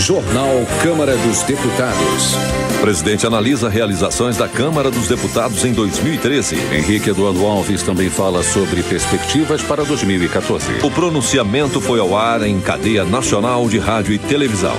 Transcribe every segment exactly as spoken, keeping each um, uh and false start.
Jornal Câmara dos Deputados. O presidente analisa realizações da Câmara dos Deputados em dois mil e treze. Henrique Eduardo Alves também fala sobre perspectivas para dois mil e quatorze. O pronunciamento foi ao ar em cadeia nacional de rádio e televisão.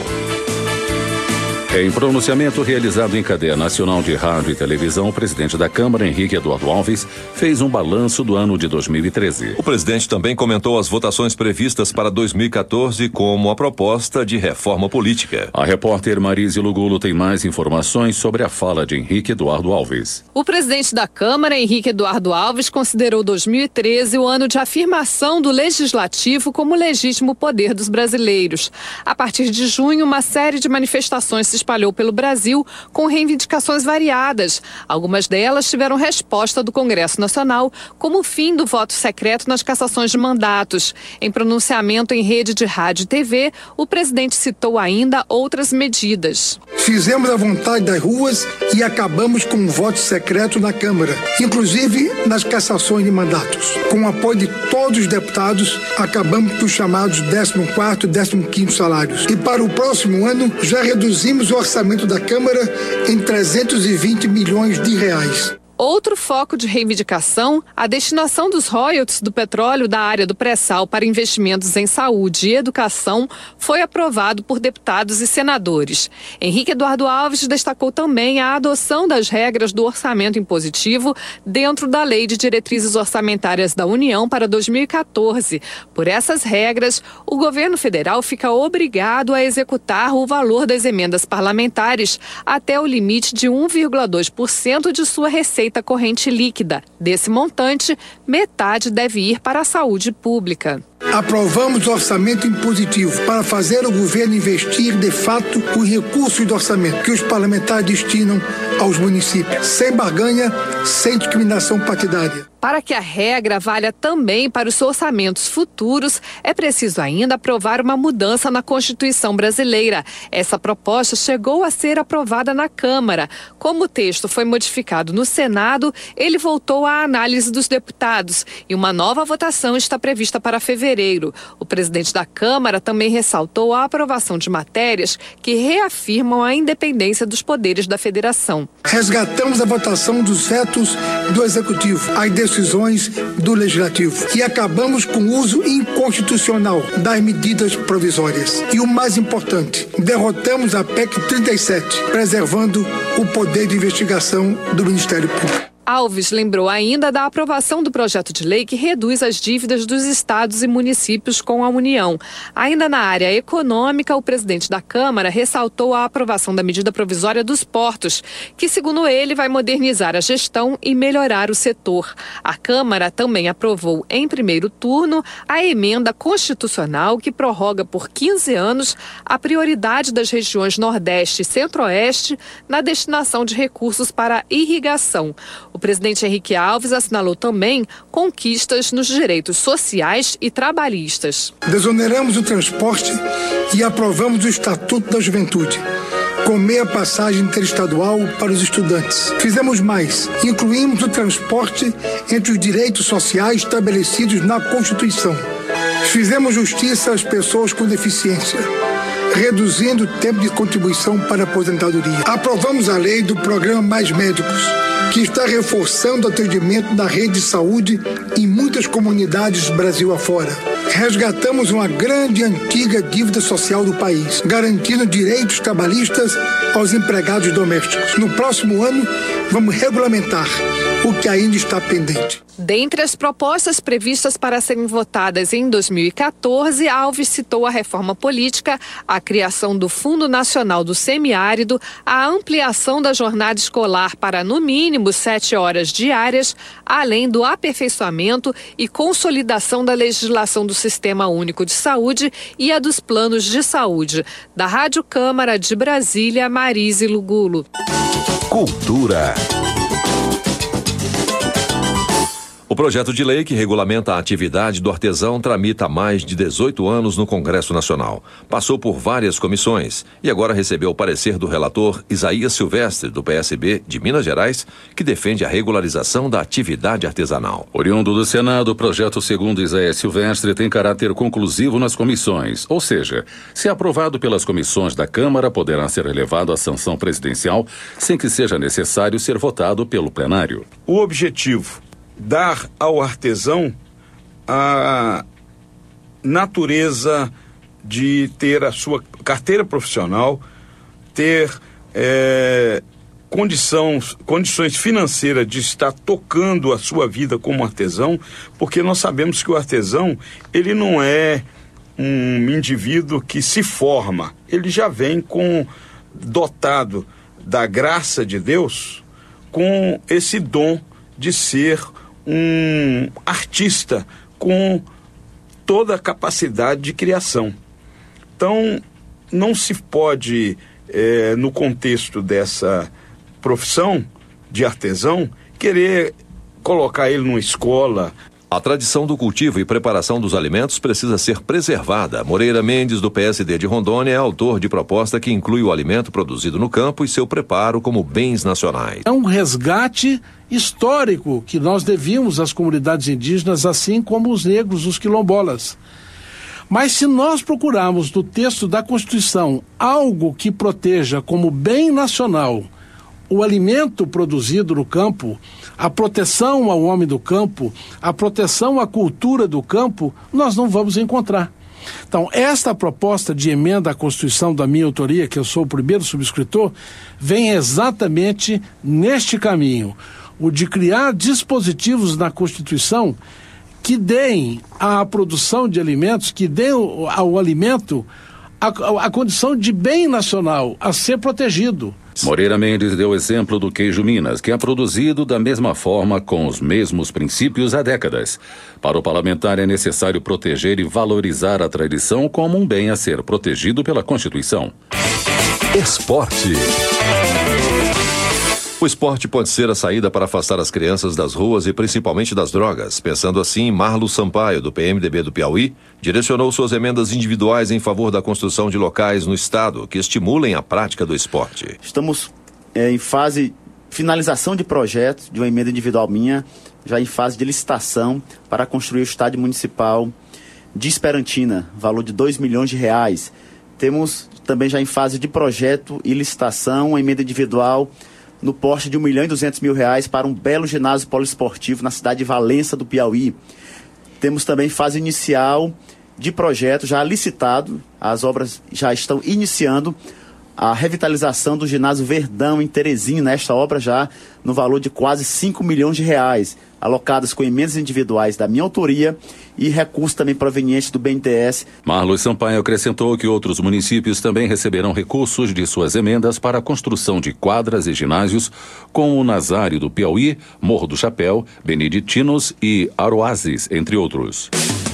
Em pronunciamento realizado em cadeia nacional de rádio e televisão, o presidente da Câmara, Henrique Eduardo Alves, fez um balanço do ano de dois mil e treze. O presidente também comentou as votações previstas para dois mil e quatorze como a proposta de reforma política. A repórter Marise Lugulo tem mais informações sobre a fala de Henrique Eduardo Alves. O presidente da Câmara, Henrique Eduardo Alves, considerou dois mil e treze o ano de afirmação do Legislativo como legítimo poder dos brasileiros. A partir de junho, uma série de manifestações se espalhou pelo Brasil com reivindicações variadas. Algumas delas tiveram resposta do Congresso Nacional, como o fim do voto secreto nas cassações de mandatos. Em pronunciamento em rede de rádio e T V, o presidente citou ainda outras medidas. Fizemos a vontade das ruas e acabamos com o voto secreto na Câmara, inclusive nas cassações de mandatos. Com o apoio de todos os deputados, acabamos com os chamados décimo quarto e décimo quinto salários. E para o próximo ano, já reduzimos o orçamento da Câmara em trezentos e vinte milhões de reais. Outro foco de reivindicação, a destinação dos royalties do petróleo da área do pré-sal para investimentos em saúde e educação, foi aprovado por deputados e senadores. Henrique Eduardo Alves destacou também a adoção das regras do orçamento impositivo dentro da Lei de Diretrizes Orçamentárias da União para dois mil e quatorze. Por essas regras, o governo federal fica obrigado a executar o valor das emendas parlamentares até o limite de um vírgula dois por cento de sua receita corrente líquida. Desse montante, metade deve ir para a saúde pública. Aprovamos o orçamento impositivo para fazer o governo investir, de fato, os recursos do orçamento que os parlamentares destinam aos municípios, sem barganha, sem discriminação partidária. Para que a regra valha também para os orçamentos futuros, é preciso ainda aprovar uma mudança na Constituição brasileira. Essa proposta chegou a ser aprovada na Câmara. Como o texto foi modificado no Senado, ele voltou à análise dos deputados e uma nova votação está prevista para fevereiro. O presidente da Câmara também ressaltou a aprovação de matérias que reafirmam a independência dos poderes da Federação. Resgatamos a votação dos vetos do Executivo, as decisões do Legislativo e acabamos com o uso inconstitucional das medidas provisórias. E o mais importante, derrotamos a P E C trinta e sete, preservando o poder de investigação do Ministério Público. Alves lembrou ainda da aprovação do projeto de lei que reduz as dívidas dos estados e municípios com a União. Ainda na área econômica, o presidente da Câmara ressaltou a aprovação da medida provisória dos portos, que, segundo ele, vai modernizar a gestão e melhorar o setor. A Câmara também aprovou, em primeiro turno, a emenda constitucional que prorroga por quinze anos a prioridade das regiões Nordeste e Centro-Oeste na destinação de recursos para irrigação. O presidente Henrique Alves assinalou também conquistas nos direitos sociais e trabalhistas. Desoneramos o transporte e aprovamos o Estatuto da Juventude, com meia passagem interestadual para os estudantes. Fizemos mais, incluímos o transporte entre os direitos sociais estabelecidos na Constituição. Fizemos justiça às pessoas com deficiência, reduzindo o tempo de contribuição para a aposentadoria. Aprovamos a lei do Programa Mais Médicos, que está reforçando o atendimento da rede de saúde em muitas comunidades do Brasil afora. Resgatamos uma grande e antiga dívida social do país, garantindo direitos trabalhistas aos empregados domésticos. No próximo ano, vamos regulamentar o que ainda está pendente. Dentre as propostas previstas para serem votadas em dois mil e quatorze, Alves citou a reforma política, a criação do Fundo Nacional do Semiárido, a ampliação da jornada escolar para, no mínimo, sete horas diárias, além do aperfeiçoamento e consolidação da legislação do Sistema Único de Saúde e a dos planos de saúde. Da Rádio Câmara de Brasília, Marise Lugulo. Cultura. O O projeto de lei que regulamenta a atividade do artesão tramita há mais de dezoito anos no Congresso Nacional. Passou por várias comissões e agora recebeu o parecer do relator Isaías Silvestre, do P S B de Minas Gerais, que defende a regularização da atividade artesanal. Oriundo do Senado, o projeto, segundo Isaías Silvestre, tem caráter conclusivo nas comissões, ou seja, se aprovado pelas comissões da Câmara, poderá ser elevado à sanção presidencial sem que seja necessário ser votado pelo plenário. O objetivo: dar ao artesão a natureza de ter a sua carteira profissional, ter é, condições, condições financeiras de estar tocando a sua vida como artesão, porque nós sabemos que o artesão, ele não é um indivíduo que se forma, ele já vem com dotado da graça de Deus, com esse dom de ser um artista com toda a capacidade de criação. Então, não se pode, é, no contexto dessa profissão de artesão, querer colocar ele numa escola. A tradição do cultivo e preparação dos alimentos precisa ser preservada. Moreira Mendes, do P S D de Rondônia, é autor de proposta que inclui o alimento produzido no campo e seu preparo como bens nacionais. É um resgate histórico que nós devíamos às comunidades indígenas, assim como os negros, os quilombolas. Mas se nós procurarmos no texto da Constituição algo que proteja como bem nacional o alimento produzido no campo, a proteção ao homem do campo, a proteção à cultura do campo, nós não vamos encontrar. Então, esta proposta de emenda à Constituição da minha autoria, que eu sou o primeiro subscritor, vem exatamente neste caminho, o de criar dispositivos na Constituição que deem à produção de alimentos, que deem ao, ao alimento a, a condição de bem nacional a ser protegido. Moreira Mendes deu exemplo do queijo Minas, que é produzido da mesma forma, com os mesmos princípios há décadas. Para o parlamentar é necessário proteger e valorizar a tradição como um bem a ser protegido pela Constituição. Esporte. O esporte pode ser a saída para afastar as crianças das ruas e principalmente das drogas. Pensando assim, Marlo Sampaio, do P M D B do Piauí, direcionou suas emendas individuais em favor da construção de locais no estado que estimulem a prática do esporte. Estamos é, em fase de finalização de projetos de uma emenda individual minha, já em fase de licitação para construir o estádio municipal de Esperantina, valor de dois milhões de reais. Temos também já em fase de projeto e licitação, uma emenda individual no porte de um milhão e duzentos mil reais para um belo ginásio poliesportivo na cidade de Valença do Piauí. Temos também fase inicial de projeto já licitado, as obras já estão iniciando a revitalização do ginásio Verdão em Teresina, esta obra já no valor de quase cinco milhões de reais, alocadas com emendas individuais da minha autoria e recursos também provenientes do B N D E S. Marlos Sampaio acrescentou que outros municípios também receberão recursos de suas emendas para a construção de quadras e ginásios, como o Nazário do Piauí, Morro do Chapéu, Beneditinos e Aroazes, entre outros.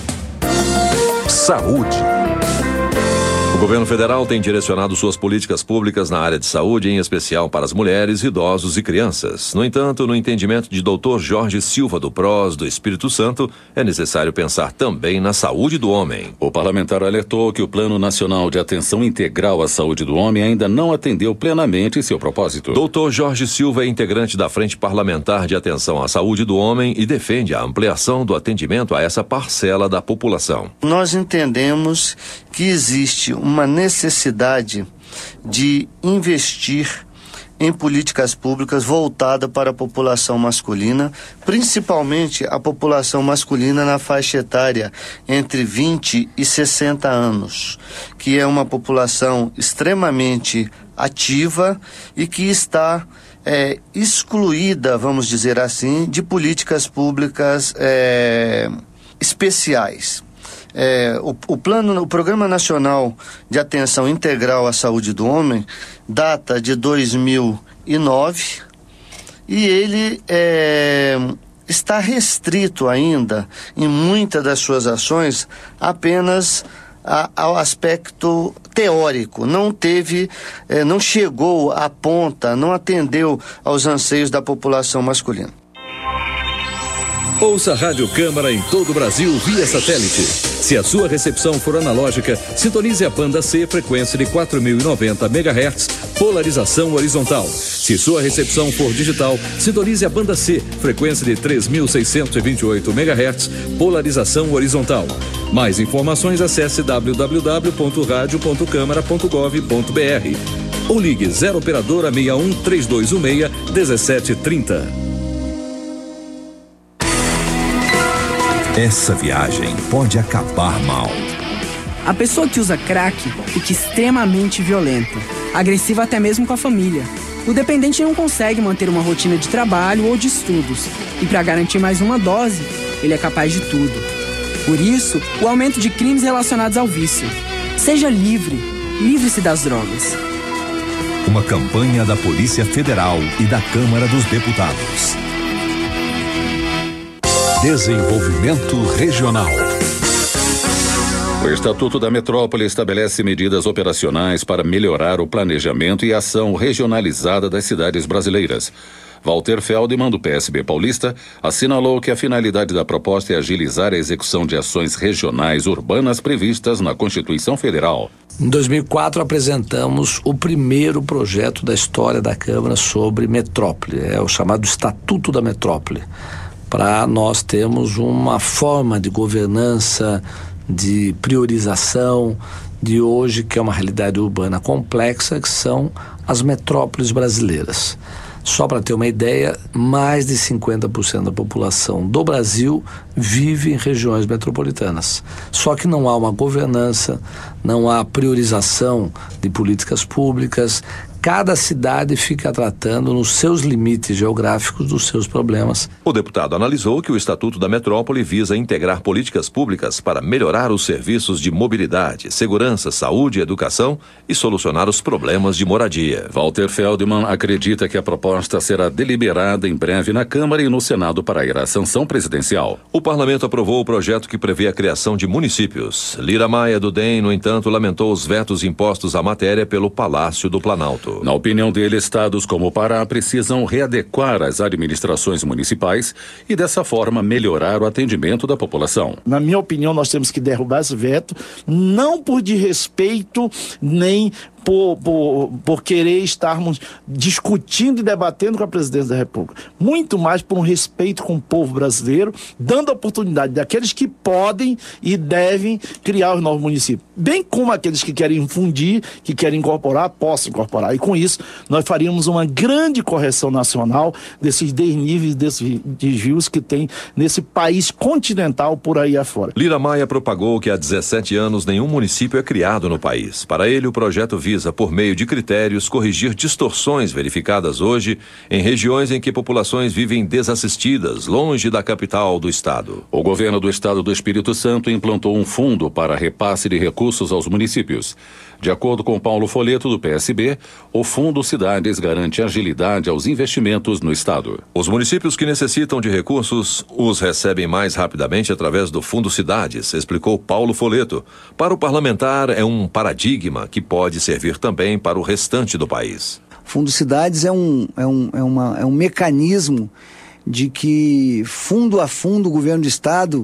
Saúde. O governo federal tem direcionado suas políticas públicas na área de saúde, em especial para as mulheres, idosos e crianças. No entanto, no entendimento de doutor Jorge Silva do P R O S do Espírito Santo, é necessário pensar também na saúde do homem. O parlamentar alertou que o Plano Nacional de Atenção Integral à Saúde do Homem ainda não atendeu plenamente seu propósito. doutor Jorge Silva é integrante da Frente Parlamentar de Atenção à Saúde do Homem e defende a ampliação do atendimento a essa parcela da população. Nós entendemos que existe uma necessidade de investir em políticas públicas voltada para a população masculina, principalmente a população masculina na faixa etária entre vinte e sessenta anos, que é uma população extremamente ativa e que está é, excluída, vamos dizer assim, de políticas públicas é, especiais. É, o, o plano, o Programa Nacional de Atenção Integral à Saúde do Homem data de dois mil e nove e ele é, está restrito ainda em muitas das suas ações apenas a, ao aspecto teórico, não teve, é, não chegou à ponta, não atendeu aos anseios da população masculina. Ouça a Rádio Câmara em todo o Brasil via satélite. Se a sua recepção for analógica, sintonize a banda C, frequência de quatro mil e noventa megahertz, polarização horizontal. Se sua recepção for digital, sintonize a banda C, frequência de três mil seiscentos e vinte e oito megahertz, polarização horizontal. Mais informações, acesse w w w ponto rádio ponto câmara ponto gov ponto b r ou ligue zero operadora seis um três dois um seis um sete três zero. Essa viagem pode acabar mal. A pessoa que usa crack fica extremamente violenta, agressiva até mesmo com a família. O dependente não consegue manter uma rotina de trabalho ou de estudos. E para garantir mais uma dose, ele é capaz de tudo. Por isso, o aumento de crimes relacionados ao vício. Seja livre, livre-se das drogas. Uma campanha da Polícia Federal e da Câmara dos Deputados. Desenvolvimento Regional. O Estatuto da Metrópole estabelece medidas operacionais para melhorar o planejamento e ação regionalizada das cidades brasileiras. Walter Feldman, do P S B paulista, assinalou que a finalidade da proposta é agilizar a execução de ações regionais urbanas previstas na Constituição Federal. Em dois mil e quatro, apresentamos o primeiro projeto da história da Câmara sobre metrópole, é o chamado Estatuto da Metrópole, para nós termos uma forma de governança, de priorização de hoje, que é uma realidade urbana complexa, que são as metrópoles brasileiras. Só para ter uma ideia, mais de cinquenta por cento da população do Brasil vive em regiões metropolitanas. Só que não há uma governança, não há priorização de políticas públicas. Cada cidade fica tratando nos seus limites geográficos dos seus problemas. O deputado analisou que o Estatuto da Metrópole visa integrar políticas públicas para melhorar os serviços de mobilidade, segurança, saúde e educação e solucionar os problemas de moradia. Walter Feldman acredita que a proposta será deliberada em breve na Câmara e no Senado para ir à sanção presidencial. O parlamento aprovou o projeto que prevê a criação de municípios. Lira Maia, do D E M, no entanto, lamentou os vetos impostos à matéria pelo Palácio do Planalto. Na opinião dele, estados como o Pará precisam readequar as administrações municipais e, dessa forma, melhorar o atendimento da população. Na minha opinião, nós temos que derrubar esse veto, não por desrespeito, nem Por, por, por querer estarmos discutindo e debatendo com a presidência da República. Muito mais por um respeito com o povo brasileiro, dando a oportunidade daqueles que podem e devem criar os novos municípios. Bem como aqueles que querem infundir, que querem incorporar, possam incorporar. E com isso, nós faríamos uma grande correção nacional desses desníveis, desses desvios que tem nesse país continental por aí afora. Lira Maia propagou que há dezessete anos nenhum município é criado no país. Para ele, o projeto visa visa, por meio de critérios, corrigir distorções verificadas hoje em regiões em que populações vivem desassistidas, longe da capital do estado. O governo do estado do Espírito Santo implantou um fundo para repasse de recursos aos municípios. De acordo com Paulo Folleto, do P S B, o Fundo Cidades garante agilidade aos investimentos no estado. Os municípios que necessitam de recursos os recebem mais rapidamente através do Fundo Cidades, explicou Paulo Folleto. Para o parlamentar, é um paradigma que pode servir também para o restante do país. Fundo Cidades é um, é um, é uma, é um mecanismo de que, fundo a fundo, o governo do estado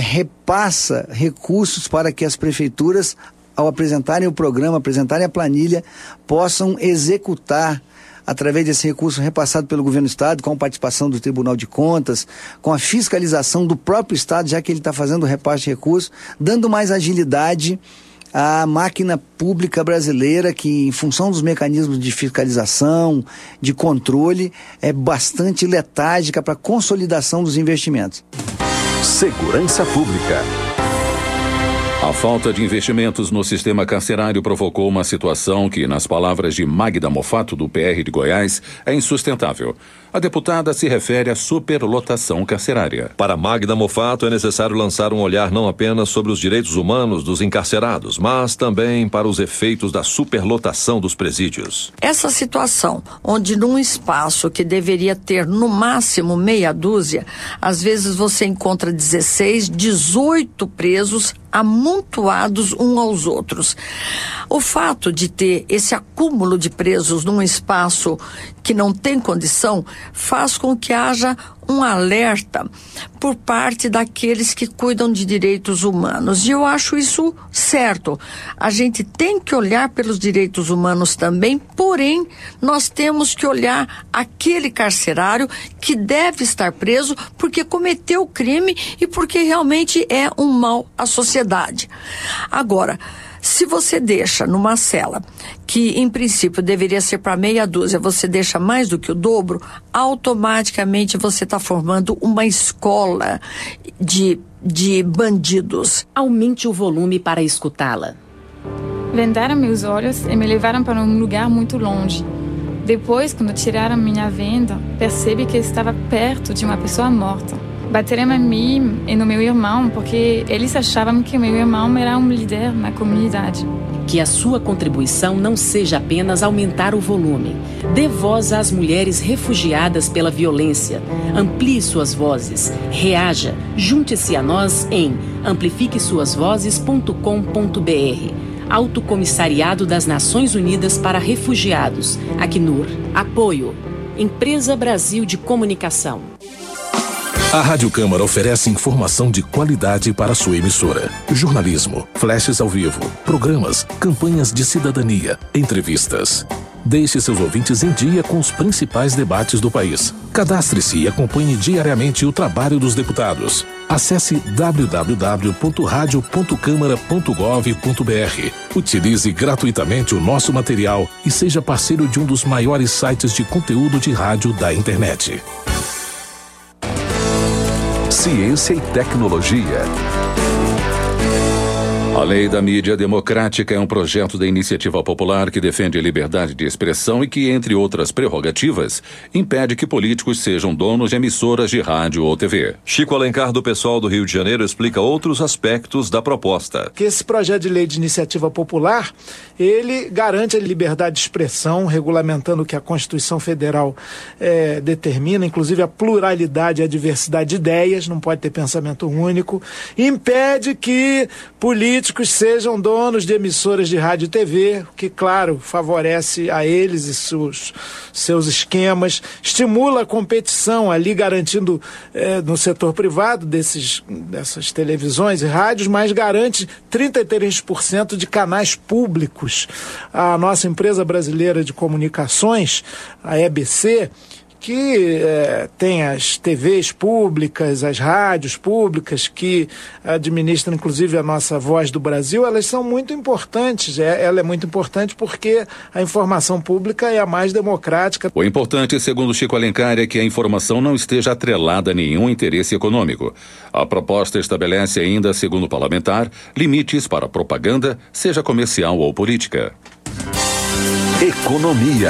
repassa recursos para que as prefeituras, ao apresentarem o programa, apresentarem a planilha, possam executar através desse recurso repassado pelo governo do estado, com a participação do Tribunal de Contas, com a fiscalização do próprio estado, já que ele está fazendo o repasse de recursos, dando mais agilidade à máquina pública brasileira, que, em função dos mecanismos de fiscalização, de controle, é bastante letárgica para a consolidação dos investimentos. Segurança Pública. A falta de investimentos no sistema carcerário provocou uma situação que, nas palavras de Magda Mofato, do P R de Goiás, é insustentável. A deputada se refere à superlotação carcerária. Para Magda Mofato, é necessário lançar um olhar não apenas sobre os direitos humanos dos encarcerados, mas também para os efeitos da superlotação dos presídios. Essa situação, onde num espaço que deveria ter no máximo meia dúzia, às vezes você encontra dezesseis, dezoito presos amontoados uns aos outros. O fato de ter esse acúmulo de presos num espaço que não tem condição, faz com que haja um alerta por parte daqueles que cuidam de direitos humanos. E eu acho isso certo. A gente tem que olhar pelos direitos humanos também, porém, nós temos que olhar aquele carcerário que deve estar preso porque cometeu o crime e porque realmente é um mal à sociedade. Agora, se você deixa numa cela, que em princípio deveria ser para meia dúzia, você deixa mais do que o dobro, automaticamente você está formando uma escola de, de bandidos. Aumente o volume para escutá-la. Vendaram meus olhos e me levaram para um lugar muito longe. Depois, quando tiraram minha venda, percebi que estava perto de uma pessoa morta. Bateram em mim e no meu irmão, porque eles achavam que meu irmão era um líder na comunidade. Que a sua contribuição não seja apenas aumentar o volume. Dê voz às mulheres refugiadas pela violência. Amplie suas vozes. Reaja. Junte-se a nós em amplifique suas vozes ponto com ponto b r. Alto Comissariado das Nações Unidas para Refugiados. Acnur. Apoio. Empresa Brasil de Comunicação. A Rádio Câmara oferece informação de qualidade para sua emissora. Jornalismo, flashes ao vivo, programas, campanhas de cidadania, entrevistas. Deixe seus ouvintes em dia com os principais debates do país. Cadastre-se e acompanhe diariamente o trabalho dos deputados. Acesse w w w ponto radio ponto câmara ponto gov ponto b r. Utilize gratuitamente o nosso material e seja parceiro de um dos maiores sites de conteúdo de rádio da internet. Ciência e tecnologia. A Lei da Mídia Democrática é um projeto da Iniciativa Popular que defende a liberdade de expressão e que, entre outras prerrogativas, impede que políticos sejam donos de emissoras de rádio ou T V. Chico Alencar, do PSOL do Rio de Janeiro, explica outros aspectos da proposta. Que esse projeto de lei de iniciativa popular, ele garante a liberdade de expressão, regulamentando o que a Constituição Federal é, determina, inclusive a pluralidade e a diversidade de ideias, não pode ter pensamento único, impede que políticos sejam donos de emissoras de rádio e T V, o que, claro, favorece a eles e seus, seus esquemas, estimula a competição ali, garantindo eh, no setor privado desses, dessas televisões e rádios, mas garante trinta e três por cento de canais públicos. A nossa empresa brasileira de comunicações, a E B C, que eh, tem as T Vs públicas, as rádios públicas, que administram inclusive a nossa Voz do Brasil, elas são muito importantes. É, ela é muito importante porque a informação pública é a mais democrática. O importante, segundo Chico Alencar, é que a informação não esteja atrelada a nenhum interesse econômico. A proposta estabelece ainda, segundo o parlamentar, limites para a propaganda, seja comercial ou política. Economia.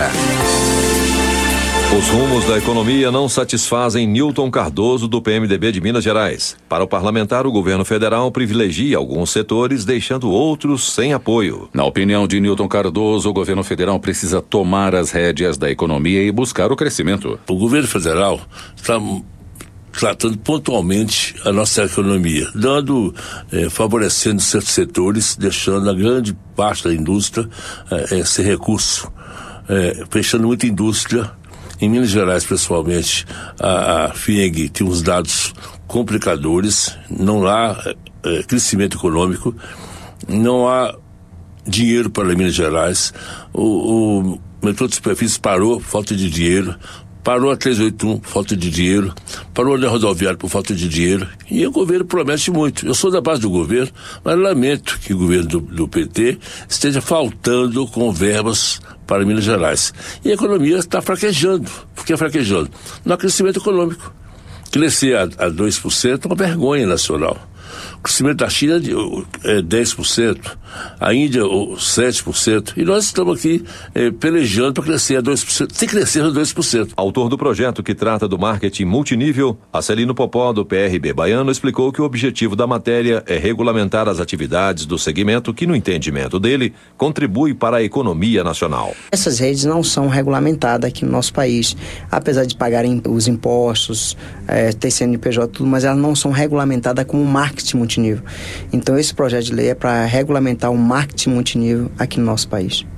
Os rumos da economia não satisfazem Newton Cardoso, do P M D B de Minas Gerais. Para o parlamentar, o governo federal privilegia alguns setores, deixando outros sem apoio. Na opinião de Newton Cardoso, o governo federal precisa tomar as rédeas da economia e buscar o crescimento. O governo federal está tratando pontualmente a nossa economia, dando, eh, favorecendo certos setores, deixando a grande parte da indústria eh, sem recurso, eh, fechando muita indústria. Em Minas Gerais, pessoalmente, a, a F I E G tem uns dados complicadores, não há é, crescimento econômico, não há dinheiro para Minas Gerais, o, o metrô de superfície parou, falta de dinheiro, parou a trezentos e oitenta e um, falta de dinheiro, parou a rodoviária por falta de dinheiro, e o governo promete muito. Eu sou da base do governo, mas lamento que o governo do, do P T esteja faltando com verbas para Minas Gerais. E a economia está fraquejando. Por que fraquejando? Não há crescimento econômico. Crescer a, a dois por cento é uma vergonha nacional. O crescimento da China é dez por cento, a Índia sete por cento, e nós estamos aqui é, pelejando para crescer a dois por cento, sem crescer a dois por cento. Autor do projeto que trata do marketing multinível, Acelino Popó, do P R B baiano, explicou que o objetivo da matéria é regulamentar as atividades do segmento que, no entendimento dele, contribui para a economia nacional. Essas redes não são regulamentadas aqui no nosso país, apesar de pagarem os impostos, é, ter C N P J, tudo, mas elas não são regulamentadas como marketing multinível. Então esse projeto de lei é para regulamentar o marketing multinível aqui no nosso país.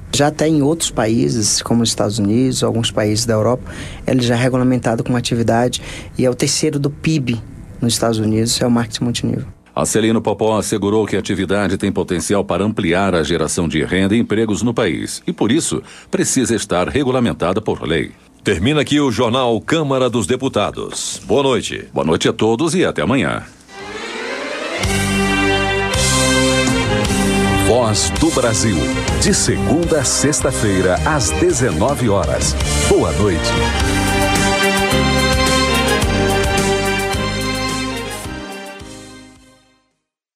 Já até em outros países, como os Estados Unidos, alguns países da Europa, ele já é regulamentado como atividade e é o terceiro do P I B nos Estados Unidos, é o marketing multinível. Acelino Popó assegurou que a atividade tem potencial para ampliar a geração de renda e empregos no país e, por isso, precisa estar regulamentada por lei. Termina aqui o Jornal Câmara dos Deputados. Boa noite. Boa noite a todos e até amanhã. Voz do Brasil, de segunda a sexta-feira, às dezenove horas. Boa noite.